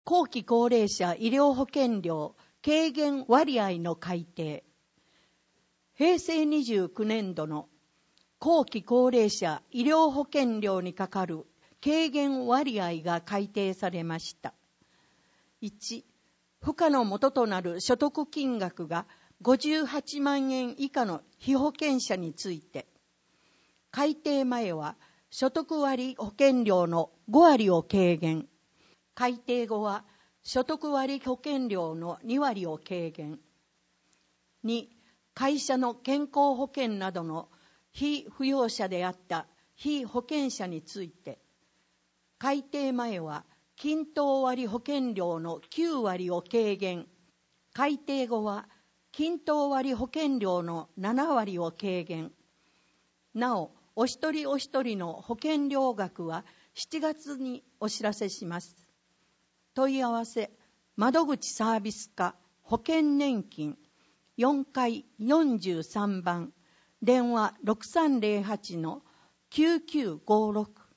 後期高齢者医療保険料軽減割合の改定。平成29年度の後期高齢者医療保険料にかかる軽減割合が改定されました。1、付加の元となる所得金額が58万円以下の被保険者について、改定前は所得割保険料の5割を軽減、改定後は所得割保険料の2割を軽減。2、会社の健康保険などの被扶養者であった被保険者について、改定前は均等割保険料の9割を軽減、改定後は均等割保険料の7割を軽減。なお、お一人お一人の保険料額は7月にお知らせします。問い合わせ、窓口サービス課保険年金4階43番、電話 6308-9956